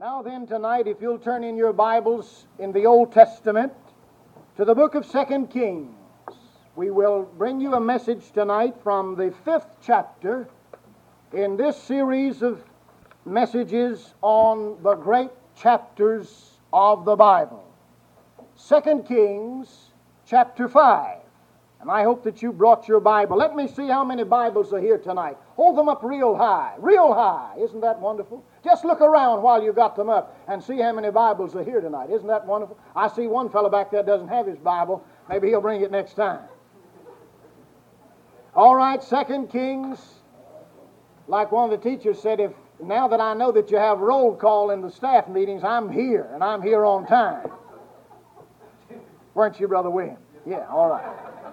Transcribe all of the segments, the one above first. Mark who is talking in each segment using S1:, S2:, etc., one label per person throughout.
S1: Now then, tonight, if you'll turn in your Bibles in the Old Testament to the book of 2 Kings, we will bring you a message tonight from the 5th chapter in this series of messages on the great chapters of the Bible. 2 Kings chapter 5. And I hope that you brought your Bible. Let me see how many Bibles are here tonight. Hold them up real high. Real high. Isn't that wonderful? Just look around while you got them up and see how many Bibles are here tonight. Isn't that wonderful? I see one fellow back there doesn't have his Bible. Maybe he'll bring it next time. All right, 2 Kings. Like one of the teachers said, if now that I know that you have roll call in the staff meetings, I'm here, and I'm here on time. Weren't you, Brother William? Yeah, all right.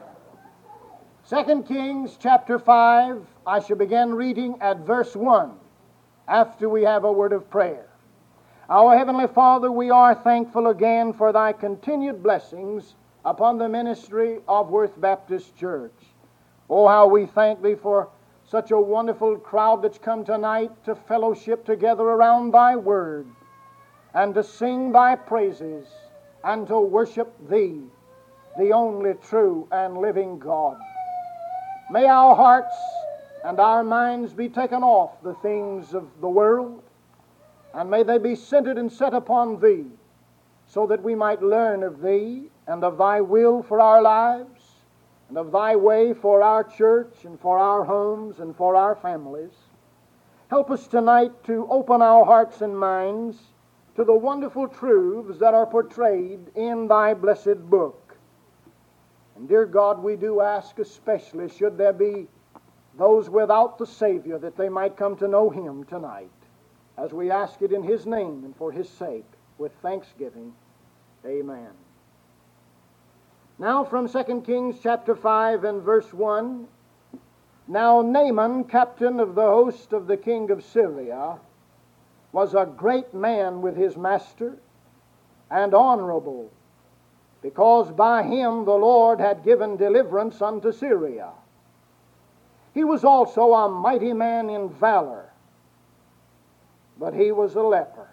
S1: 2 Kings chapter 5, I shall begin reading at verse 1 after we have a word of prayer. Our Heavenly Father, we are thankful again for Thy continued blessings upon the ministry of Worth Baptist Church. Oh, how we thank Thee for such a wonderful crowd that's come tonight to fellowship together around Thy Word and to sing Thy praises and to worship Thee, the only true and living God. May our hearts and our minds be taken off the things of the world, and may they be centered and set upon Thee, so that we might learn of Thee and of Thy will for our lives, and of Thy way for our church and for our homes and for our families. Help us tonight to open our hearts and minds to the wonderful truths that are portrayed in Thy blessed book. And dear God, we do ask especially, should there be those without the Savior, that they might come to know Him tonight, as we ask it in His name and for His sake, with thanksgiving. Amen. Now from 2 Kings chapter 5 and verse 1, Now Naaman, captain of the host of the king of Syria, was a great man with his master, and honorable, because by him the Lord had given deliverance unto Syria. He was also a mighty man in valor, but he was a leper.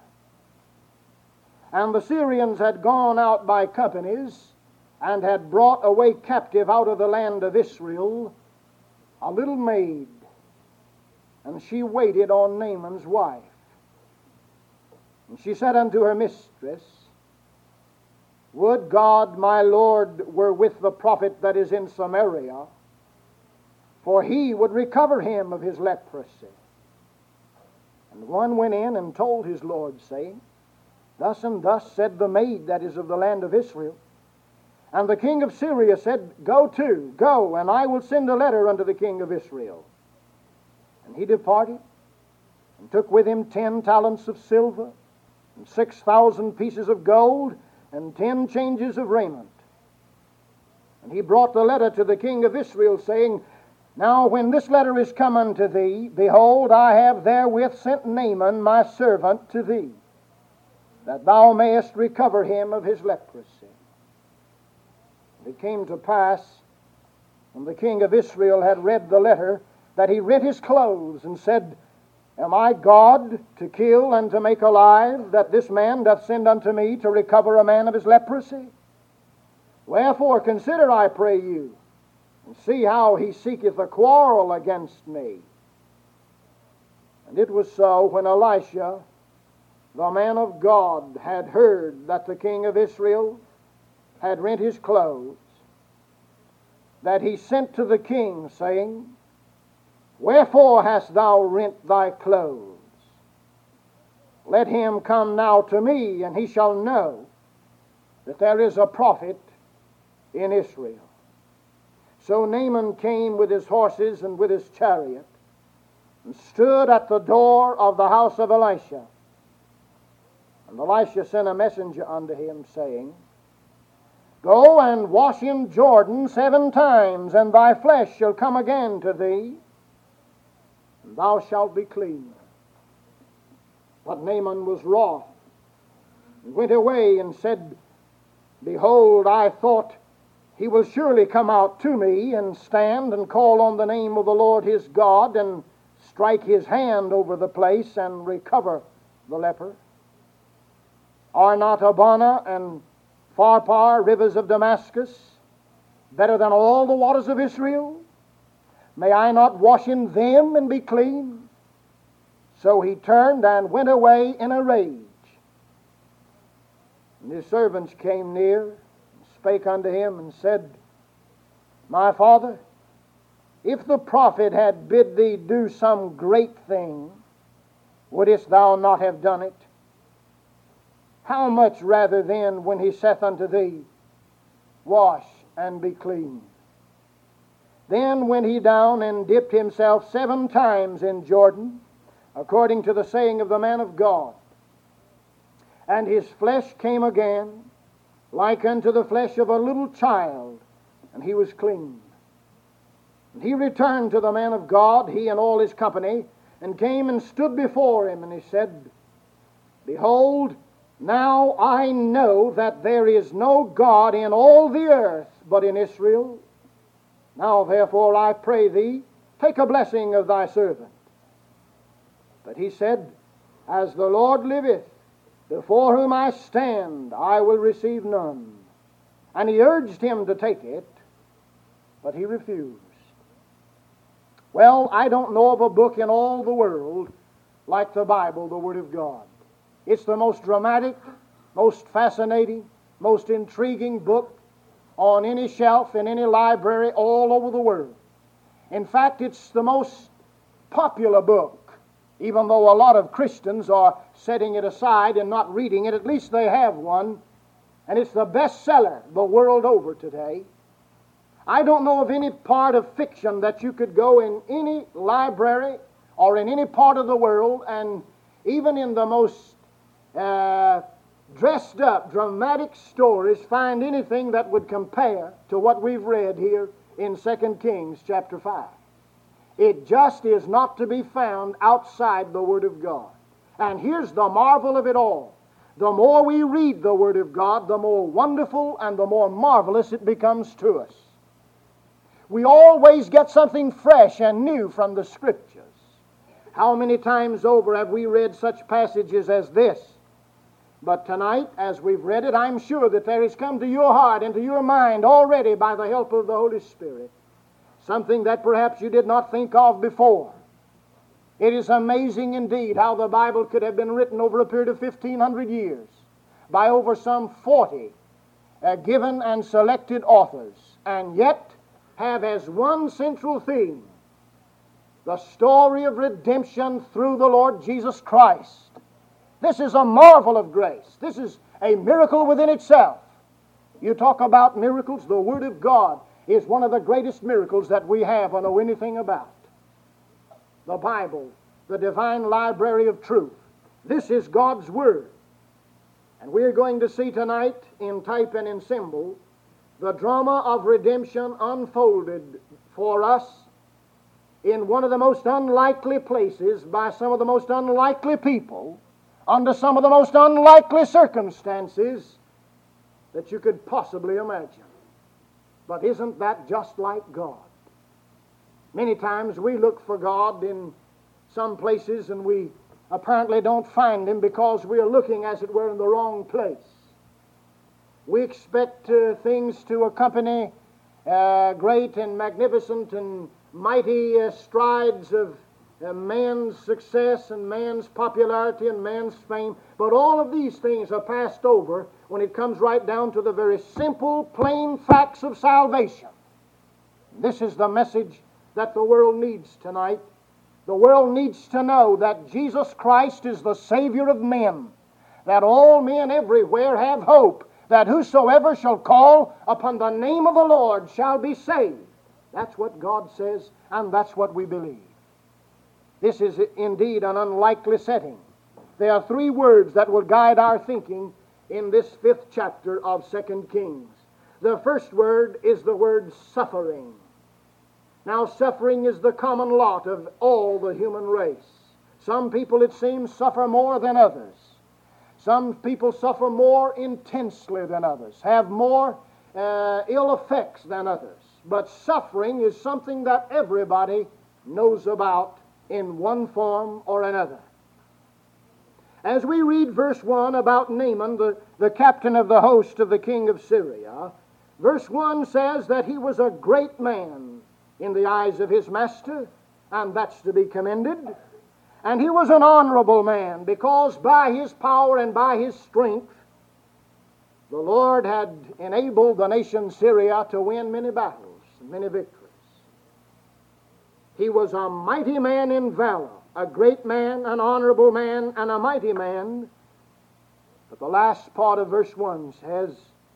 S1: And the Syrians had gone out by companies, and had brought away captive out of the land of Israel a little maid, and she waited on Naaman's wife. And she said unto her mistress, Would God my Lord were with the prophet that is in Samaria, for he would recover him of his leprosy. And one went in and told his Lord, saying, Thus and thus said the maid that is of the land of Israel. And the king of Syria said, Go, and I will send a letter unto the king of Israel. And he departed, and took with him 10 talents of silver, and 6,000 pieces of gold, and 10 changes of raiment. And he brought the letter to the king of Israel, saying, Now when this letter is come unto thee, behold, I have therewith sent Naaman my servant to thee, that thou mayest recover him of his leprosy. And it came to pass, when the king of Israel had read the letter, that he rent his clothes, and said, Am I God to kill and to make alive, that this man doth send unto me to recover a man of his leprosy? Wherefore consider, I pray you, and see how he seeketh a quarrel against me. And it was so, when Elisha, the man of God, had heard that the king of Israel had rent his clothes, that he sent to the king, saying, Wherefore hast thou rent thy clothes? Let him come now to me, and he shall know that there is a prophet in Israel. So Naaman came with his horses and with his chariot, and stood at the door of the house of Elisha. And Elisha sent a messenger unto him, saying, Go and wash in Jordan 7 times, and thy flesh shall come again to thee, and thou shalt be clean. But Naaman was wroth, and went away and said, Behold, I thought he will surely come out to me, and stand and call on the name of the Lord his God, and strike his hand over the place, and recover the leper. Are not Abana and Pharpar, rivers of Damascus, better than all the waters of Israel? May I not wash in them and be clean? So he turned and went away in a rage. And his servants came near, and spake unto him, and said, My father, if the prophet had bid thee do some great thing, wouldest thou not have done it? How much rather then, when he saith unto thee, Wash and be clean? Then went he down and dipped himself 7 times in Jordan, according to the saying of the man of God. And his flesh came again, like unto the flesh of a little child, and he was clean. And he returned to the man of God, he and all his company, and came and stood before him, and he said, Behold, now I know that there is no God in all the earth but in Israel. Now therefore I pray thee, take a blessing of thy servant. But he said, As the Lord liveth, before whom I stand, I will receive none. And he urged him to take it, but he refused. Well, I don't know of a book in all the world like the Bible, the Word of God. It's the most dramatic, most fascinating, most intriguing book on any shelf in any library all over the world. In fact, it's the most popular book. Even though a lot of Christians are setting it aside and not reading it, at least they have one. And it's the bestseller the world over today. I don't know of any part of fiction that you could go in any library or in any part of the world, and even in the most dressed up, dramatic stories, find anything that would compare to what we've read here in 2 Kings chapter 5. It just is not to be found outside the Word of God. And here's the marvel of it all. The more we read the Word of God, the more wonderful and the more marvelous it becomes to us. We always get something fresh and new from the Scriptures. How many times over have we read such passages as this? But tonight, as we've read it, I'm sure that there has come to your heart and to your mind already by the help of the Holy Spirit something that perhaps you did not think of before. It is amazing indeed how the Bible could have been written over a period of 1,500 years by over some 40 given and selected authors, and yet have as one central theme the story of redemption through the Lord Jesus Christ. This is a marvel of grace. This is a miracle within itself. You talk about miracles, the Word of God is one of the greatest miracles that we have or know anything about. The Bible, the divine library of truth. This is God's Word. And we're going to see tonight, in type and in symbol, the drama of redemption unfolded for us in one of the most unlikely places by some of the most unlikely people, under some of the most unlikely circumstances that you could possibly imagine. But isn't that just like God? Many times we look for God in some places and we apparently don't find Him because we are looking, as it were, in the wrong place. We expect things to accompany great and magnificent and mighty strides of man's success and man's popularity and man's fame, but all of these things are passed over when it comes right down to the very simple, plain facts of salvation. This is the message that the world needs tonight. The world needs to know that Jesus Christ is the Savior of men, that all men everywhere have hope, that whosoever shall call upon the name of the Lord shall be saved. That's what God says, and that's what we believe. This is indeed an unlikely setting. There are 3 words that will guide our thinking in this 5th chapter of 2 Kings. The first word is the word suffering. Now, suffering is the common lot of all the human race. Some people, it seems, suffer more than others. Some people suffer more intensely than others, have more ill effects than others. But suffering is something that everybody knows about in one form or another. As we read verse 1 about Naaman, the captain of the host of the king of Syria, verse 1 says that he was a great man in the eyes of his master, and that's to be commended. And he was an honorable man, because by his power and by his strength, the Lord had enabled the nation Syria to win many battles, many victories. He was a mighty man in valor, a great man, an honorable man, and a mighty man. But the last part of verse 1 says,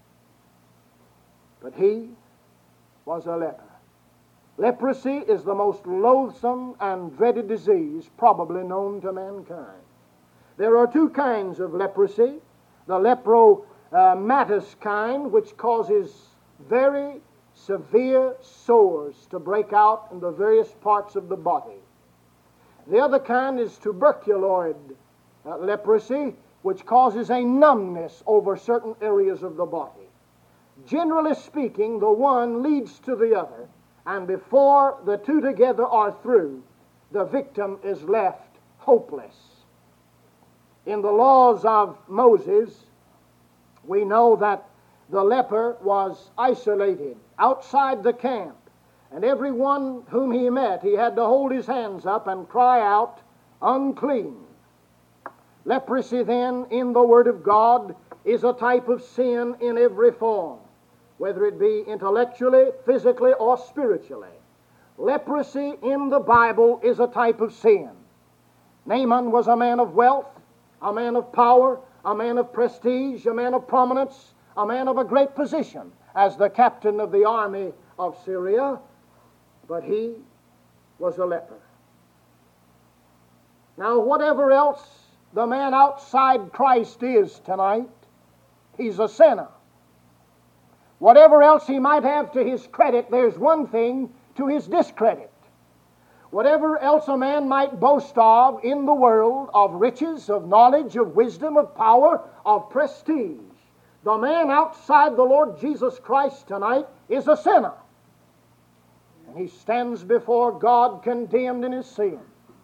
S1: but he was a leper. Leprosy is the most loathsome and dreaded disease probably known to mankind. There are two kinds of leprosy. The lepromatous kind, which causes very severe sores to break out in the various parts of the body. The other kind is tuberculoid leprosy, which causes a numbness over certain areas of the body. Generally speaking, the one leads to the other, and before the two together are through, the victim is left hopeless. In the laws of Moses, we know that the leper was isolated outside the camp, and everyone whom he met, he had to hold his hands up and cry out, unclean. Leprosy then, in the Word of God, is a type of sin in every form, whether it be intellectually, physically, or spiritually. Leprosy in the Bible is a type of sin. Naaman was a man of wealth, a man of power, a man of prestige, a man of prominence, a man of a great position as the captain of the army of Syria, but he was a leper. Now, whatever else the man outside Christ is tonight, he's a sinner. Whatever else he might have to his credit, there's one thing to his discredit. Whatever else a man might boast of in the world, of riches, of knowledge, of wisdom, of power, of prestige, the man outside the Lord Jesus Christ tonight is a sinner. And he stands before God condemned in his sin.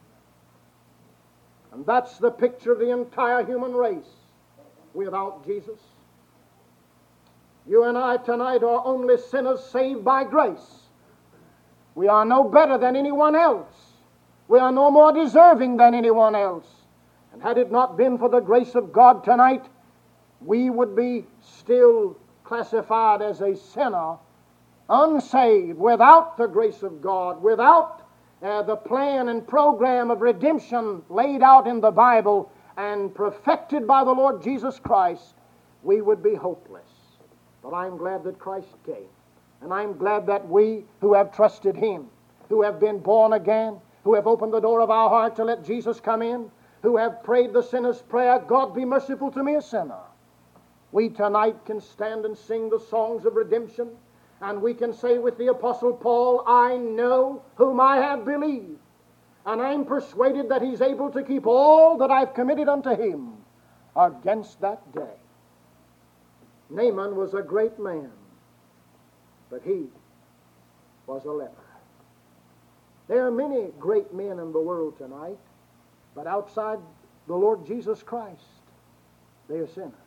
S1: And that's the picture of the entire human race without Jesus. You and I tonight are only sinners saved by grace. We are no better than anyone else. We are no more deserving than anyone else. And had it not been for the grace of God tonight, we would be still classified as a sinner, unsaved, without the grace of God, without the plan and program of redemption laid out in the Bible and perfected by the Lord Jesus Christ. We would be hopeless. But I'm glad that Christ came. And I'm glad that we who have trusted Him, who have been born again, who have opened the door of our heart to let Jesus come in, who have prayed the sinner's prayer, God be merciful to me, a sinner. We tonight can stand and sing the songs of redemption, and we can say with the Apostle Paul, I know whom I have believed, and I'm persuaded that He's able to keep all that I've committed unto Him against that day. Naaman was a great man, but he was a leper. There are many great men in the world tonight, but outside the Lord Jesus Christ, they are sinners.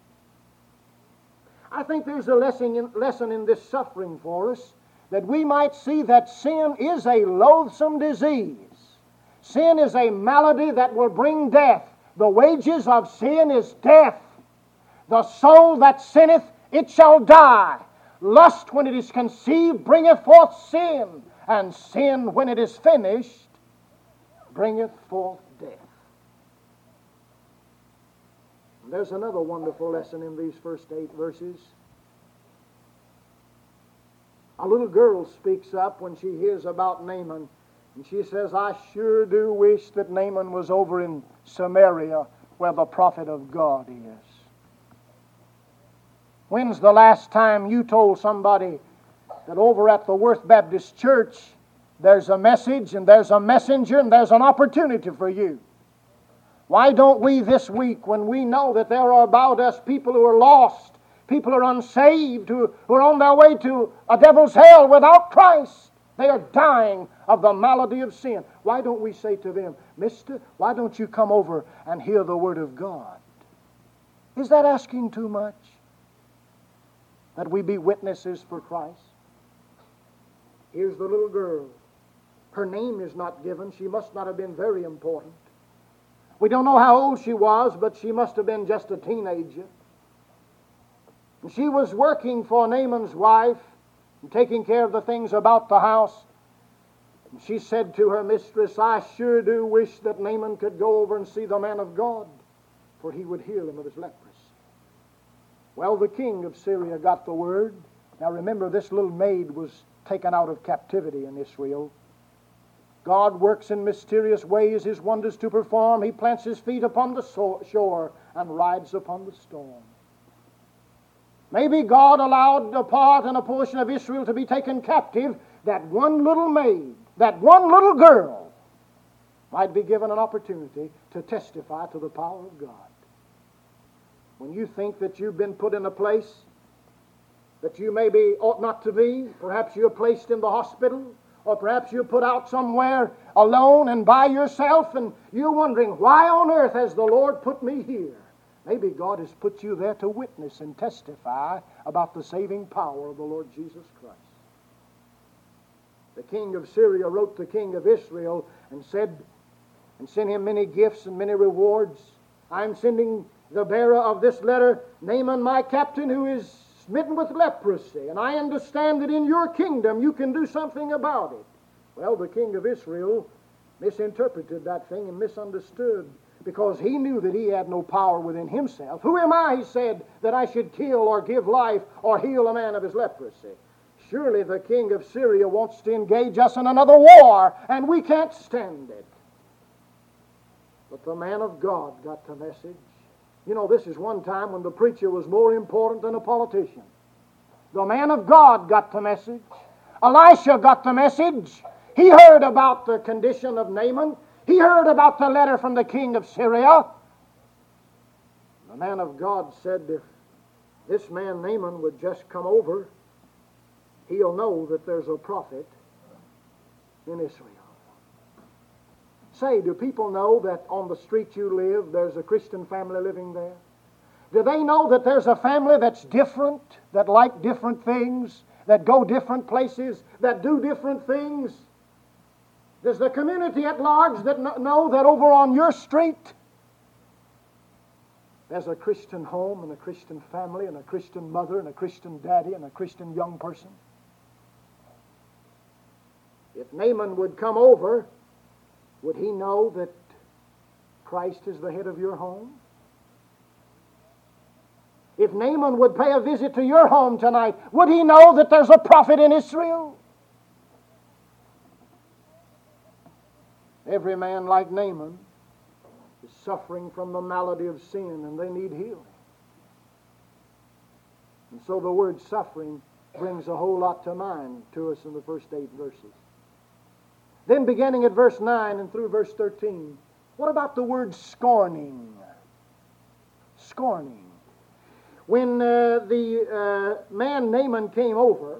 S1: I think there's a lesson in this suffering for us, that we might see that sin is a loathsome disease. Sin is a malady that will bring death. The wages of sin is death. The soul that sinneth, it shall die. Lust, when it is conceived, bringeth forth sin, and sin, when it is finished, bringeth forth death. And there's another wonderful lesson in these first 8 verses. A little girl speaks up when she hears about Naaman, and she says, I sure do wish that Naaman was over in Samaria where the prophet of God is. When's the last time you told somebody that over at the Worth Baptist Church there's a message and there's a messenger and there's an opportunity for you? Why don't we this week, when we know that there are about us people who are lost, people who are unsaved, who are on their way to a devil's hell without Christ, they are dying of the malady of sin. Why don't we say to them, Mister, why don't you come over and hear the Word of God? Is that asking too much? That we be witnesses for Christ? Here's the little girl. Her name is not given. She must not have been very important. We don't know how old she was, but she must have been just a teenager. And she was working for Naaman's wife and taking care of the things about the house. And she said to her mistress, I sure do wish that Naaman could go over and see the man of God, for he would heal him of his leprosy. Well, the king of Syria got the word. Now remember, this little maid was taken out of captivity in Israel. God works in mysterious ways His wonders to perform. He plants His feet upon the shore and rides upon the storm. Maybe God allowed a part and a portion of Israel to be taken captive, that one little maid, that one little girl, might be given an opportunity to testify to the power of God. When you think that you've been put in a place that you maybe ought not to be, perhaps you're placed in the hospital, or perhaps you're put out somewhere alone and by yourself, and you're wondering, why on earth has the Lord put me here? Maybe God has put you there to witness and testify about the saving power of the Lord Jesus Christ. The king of Syria wrote the king of Israel and said, and sent him many gifts and many rewards. I'm sending the bearer of this letter, Naaman, my captain, who is smitten with leprosy, and I understand that in your kingdom you can do something about it. Well, the king of Israel misinterpreted that thing and misunderstood, because he knew that he had no power within himself. Who am I, he said, that I should kill or give life or heal a man of his leprosy? Surely the king of Syria wants to engage us in another war, and we can't stand it. But the man of God got the message. You know, this is one time when the preacher was more important than a politician. The man of God got the message. Elisha got the message. He heard about the condition of Naaman. He heard about the letter from the king of Syria. The man of God said, if this man Naaman would just come over, he'll know that there's a prophet in Israel. Say, do people know that on the street you live, there's a Christian family living there? Do they know that there's a family that's different, that like different things, that go different places, that do different things? Does the community at large that know that over on your street there's a Christian home and a Christian family and a Christian mother and a Christian daddy and a Christian young person? If Naaman would come over, would he know that Christ is the head of your home? If Naaman would pay a visit to your home tonight, would he know that there's a prophet in Israel? Every man like Naaman is suffering from the malady of sin, and they need healing. And so the word suffering brings a whole lot to mind to us in the first 8 verses. Then beginning at verse 9 and through verse 13, what about the word scorning? Scorning. When the man Naaman came over,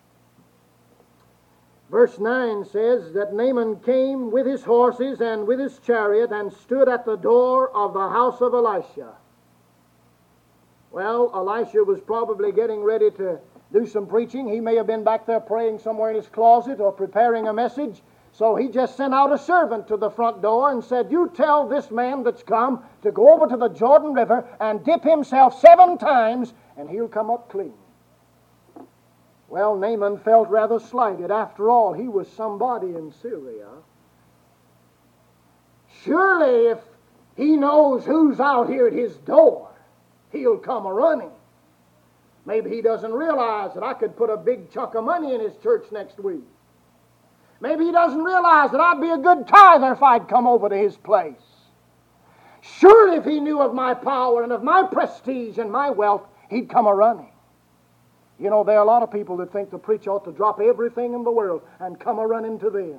S1: verse 9 says that Naaman came with his horses and with his chariot and stood at the door of the house of Elisha. Well, Elisha was probably getting ready to do some preaching. He may have been back there praying somewhere in his closet or preparing a message. So he just sent out a servant to the front door and said, you tell this man that's come to go over to the Jordan River and dip himself 7 times and he'll come up clean. Well, Naaman felt rather slighted. After all, he was somebody in Syria. Surely if he knows who's out here at his door, he'll come a-running. Maybe he doesn't realize that I could put a big chunk of money in his church next week. Maybe he doesn't realize that I'd be a good tither if I'd come over to his place. Surely if he knew of my power and of my prestige and my wealth, he'd come a-running. You know, there are a lot of people that think the preacher ought to drop everything in the world and come a-running to them.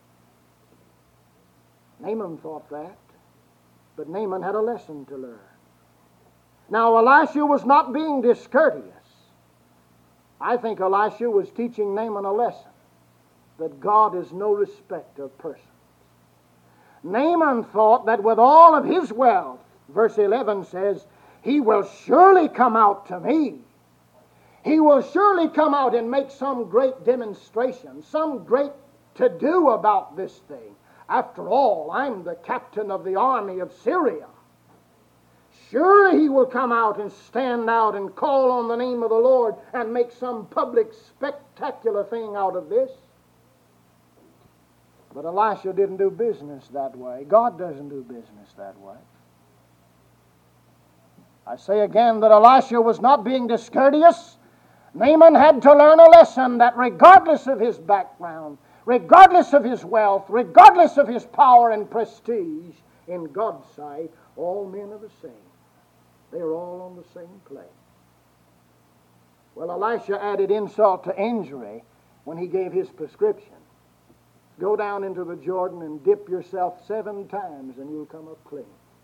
S1: Naaman thought that, but Naaman had a lesson to learn. Now, Elisha was not being discourteous. I think Elisha was teaching Naaman a lesson, that God is no respecter of persons. Naaman thought that with all of his wealth, verse 11 says, he will surely come out to me. He will surely come out and make some great demonstration, some great to-do about this thing. After all, I'm the captain of the army of Syria. Surely he will come out and stand out and call on the name of the Lord and make some public spectacular thing out of this. But Elisha didn't do business that way. God doesn't do business that way. I say again that Elisha was not being discourteous. Naaman had to learn a lesson that regardless of his background, regardless of his wealth, regardless of his power and prestige, in God's sight, all men are the same. They are all on the same plane. Well, Elisha added insult to injury when he gave his prescription. Go down into the Jordan and dip yourself 7 times and you'll come up clean.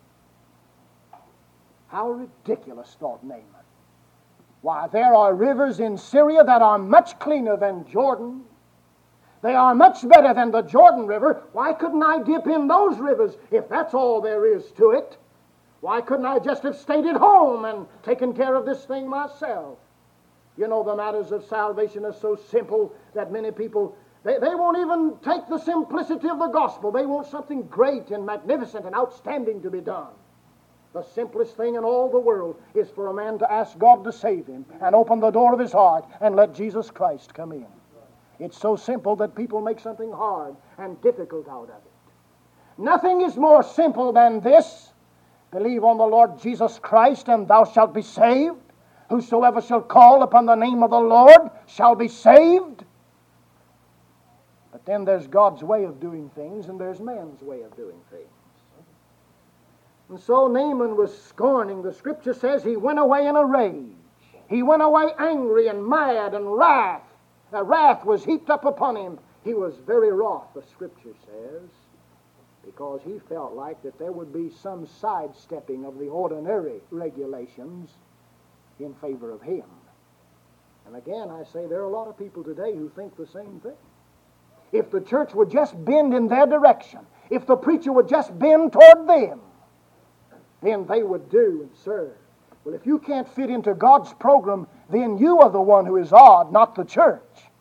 S1: How ridiculous, thought Naaman. Why, there are rivers in Syria that are much cleaner than Jordan. They are much better than the Jordan River. Why couldn't I dip in those rivers if that's all there is to it? Why couldn't I just have stayed at home and taken care of this thing myself? You know, the matters of salvation are so simple that many people, they won't even take the simplicity of the gospel. They want something great and magnificent and outstanding to be done. The simplest thing in all the world is for a man to ask God to save him and open the door of his heart and let Jesus Christ come in. It's so simple that people make something hard and difficult out of it. Nothing is more simple than this. Believe on the Lord Jesus Christ and thou shalt be saved. Whosoever shall call upon the name of the Lord shall be saved. But then there's God's way of doing things and there's man's way of doing things. And so Naaman was scorning. The Scripture says he went away in a rage. He went away angry and mad and wrath. The wrath was heaped up upon him. He was very wroth, the Scripture says, because he felt like that there would be some sidestepping of the ordinary regulations in favor of him. And again, I say there are a lot of people today who think the same thing. If the church would just bend in their direction, if the preacher would just bend toward them, then they would do and serve. Well, if you can't fit into God's program, then you are the one who is odd, not the church.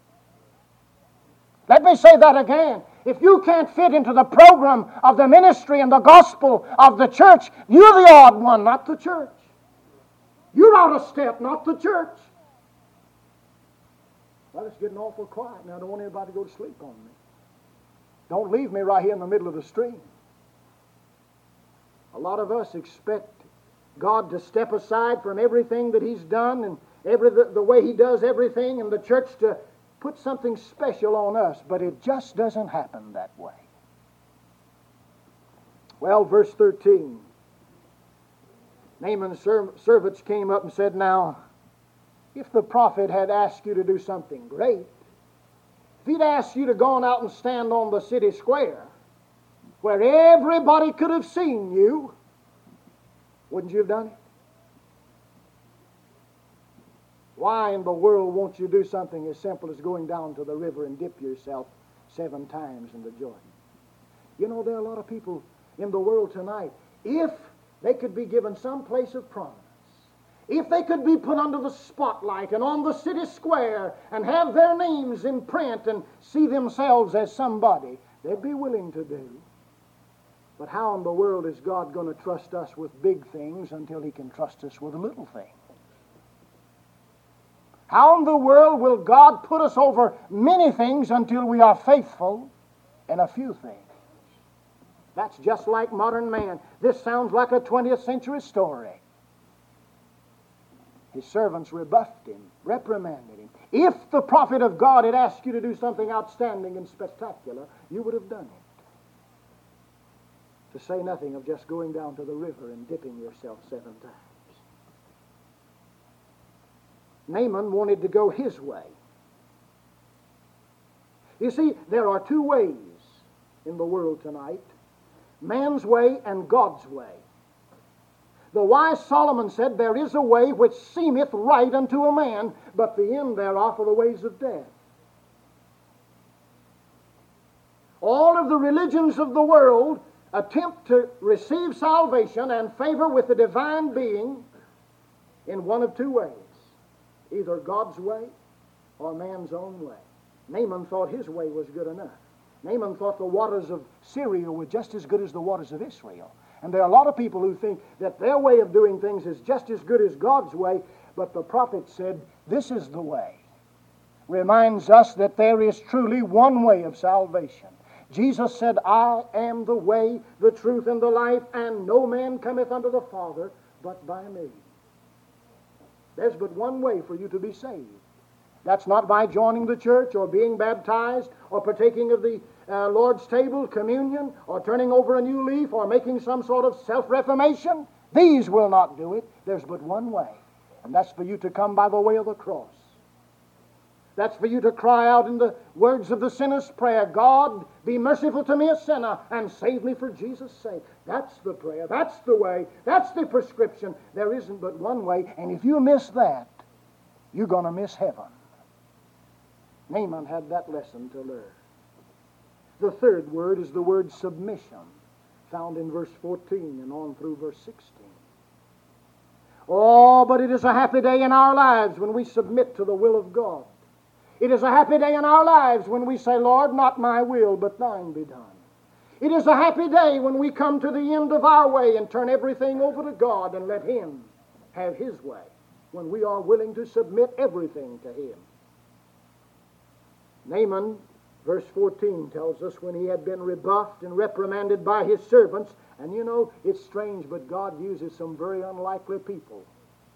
S1: Let me say that again. If you can't fit into the program of the ministry and the gospel of the church, you're the odd one, not the church. You're out of step, not the church. Well, it's getting awful quiet now. I don't want anybody to go to sleep on me. Don't leave me right here in the middle of the stream. A lot of us expect God to step aside from everything that He's done and the way He does everything, and the church to put something special on us, but it just doesn't happen that way. Well, verse 13. Naaman's servants came up and said, now, if the prophet had asked you to do something great, if he'd asked you to go on out and stand on the city square, where everybody could have seen you, wouldn't you have done it? Why in the world won't you do something as simple as going down to the river and dip yourself 7 times in the Jordan? You know, there are a lot of people in the world tonight, if they could be given some place of prominence, if they could be put under the spotlight and on the city square and have their names in print and see themselves as somebody, they'd be willing to do. But how in the world is God going to trust us with big things until He can trust us with little things? How in the world will God put us over many things until we are faithful in a few things? That's just like modern man. This sounds like a 20th century story. His servants rebuffed him, reprimanded him. If the prophet of God had asked you to do something outstanding and spectacular, you would have done it. To say nothing of just going down to the river and dipping yourself 7 times. Naaman wanted to go his way. You see, there are 2 ways in the world tonight. Man's way and God's way. The wise Solomon said, there is a way which seemeth right unto a man, but the end thereof are the ways of death. All of the religions of the world attempt to receive salvation and favor with the divine being in one of two ways, either God's way or man's own way. Naaman thought his way was good enough. Naaman thought the waters of Syria were just as good as the waters of Israel. And there are a lot of people who think that their way of doing things is just as good as God's way, but the prophet said, this is the way. Reminds us that there is truly one way of salvation. Jesus said, I am the way, the truth, and the life, and no man cometh unto the Father but by me. There's but one way for you to be saved. That's not by joining the church or being baptized or partaking of the Lord's table, communion, or turning over a new leaf or making some sort of self-reformation. These will not do it. There's but one way, and that's for you to come by the way of the cross. That's for you to cry out in the words of the sinner's prayer, God, be merciful to me, a sinner, and save me for Jesus' sake. That's the prayer. That's the way. That's the prescription. There isn't but one way, and if you miss that, you're going to miss heaven. Naaman had that lesson to learn. The third word is the word submission, found in verse 14 and on through verse 16. Oh, but it is a happy day in our lives when we submit to the will of God. It is a happy day in our lives when we say, Lord, not my will, but thine be done. It is a happy day when we come to the end of our way and turn everything over to God and let Him have His way, when we are willing to submit everything to Him. Naaman, verse 14, tells us when he had been rebuffed and reprimanded by his servants, and you know, it's strange, but God uses some very unlikely people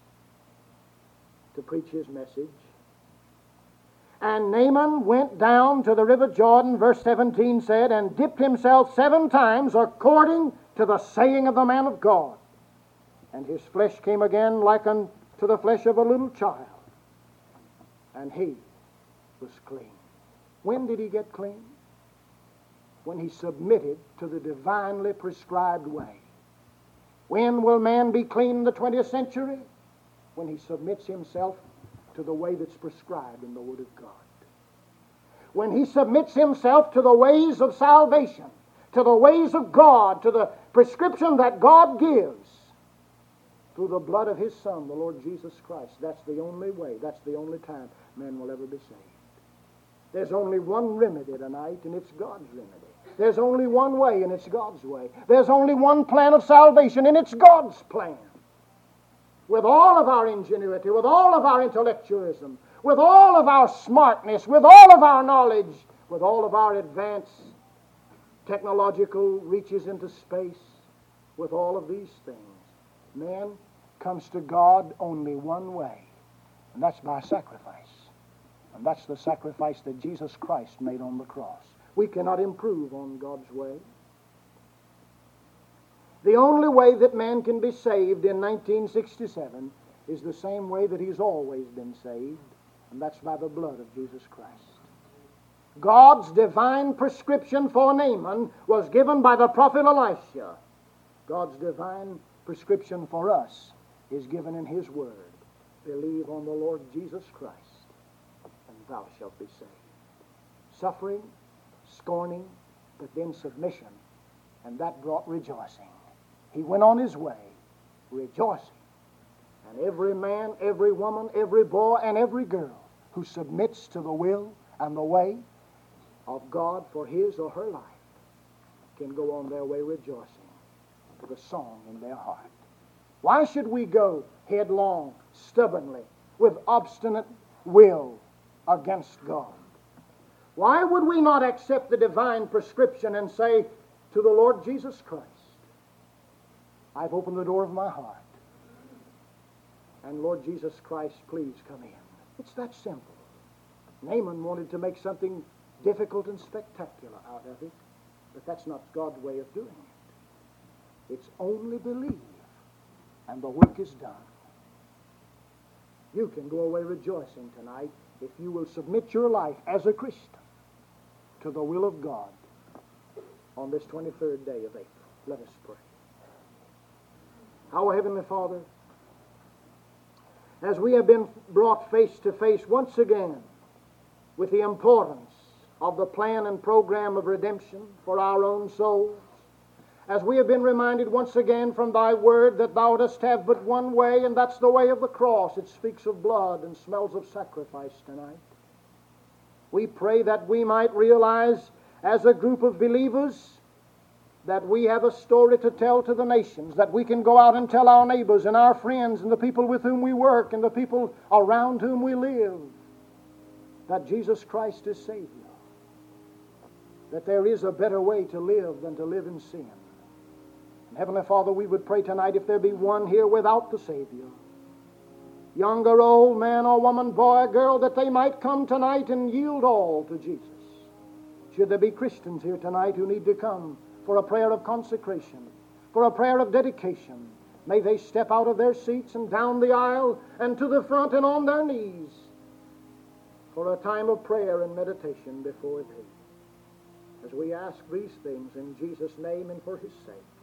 S1: to preach His message. And Naaman went down to the river Jordan, verse 17 said, and dipped himself 7 times according to the saying of the man of God. And his flesh came again like unto the flesh of a little child. And he was clean. When did he get clean? When he submitted to the divinely prescribed way. When will man be clean in the 20th century? When he submits himself to the way that's prescribed in the Word of God. When he submits himself to the ways of salvation, to the ways of God, to the prescription that God gives through the blood of His Son, the Lord Jesus Christ. That's the only way, that's the only time man will ever be saved. There's only one remedy tonight, and it's God's remedy. There's only one way, and it's God's way. There's only one plan of salvation, and it's God's plan. With all of our ingenuity, with all of our intellectualism, with all of our smartness, with all of our knowledge, with all of our advanced technological reaches into space, with all of these things, man comes to God only one way, and that's by sacrifice. And that's the sacrifice that Jesus Christ made on the cross. We cannot improve on God's way. The only way that man can be saved in 1967 is the same way that he's always been saved, and that's by the blood of Jesus Christ. God's divine prescription for Naaman was given by the prophet Elisha. God's divine prescription for us is given in His Word. Believe on the Lord Jesus Christ, and thou shalt be saved. Suffering, scorning, but then submission, and that brought rejoicing. He went on his way, rejoicing. And every man, every woman, every boy, and every girl who submits to the will and the way of God for his or her life can go on their way rejoicing with a song in their heart. Why should we go headlong, stubbornly, with obstinate will against God? Why would we not accept the divine prescription and say to the Lord Jesus Christ, I've opened the door of my heart, and Lord Jesus Christ, please come in. It's that simple. Naaman wanted to make something difficult and spectacular out of it, but that's not God's way of doing it. It's only believe, and the work is done. You can go away rejoicing tonight if you will submit your life as a Christian to the will of God on this 23rd day of April. Let us pray. Our Heavenly Father, as we have been brought face to face once again with the importance of the plan and program of redemption for our own souls, as we have been reminded once again from thy word that thou dost have but one way, and that's the way of the cross. It speaks of blood and smells of sacrifice tonight. We pray that we might realize as a group of believers that we have a story to tell to the nations, that we can go out and tell our neighbors and our friends and the people with whom we work and the people around whom we live that Jesus Christ is Savior, that there is a better way to live than to live in sin. And Heavenly Father, we would pray tonight if there be one here without the Savior, young or old, man or woman, boy or girl, that they might come tonight and yield all to Jesus. Should there be Christians here tonight who need to come for a prayer of consecration, for a prayer of dedication, may they step out of their seats and down the aisle and to the front and on their knees for a time of prayer and meditation before Thee. As we ask these things in Jesus' name and for His sake.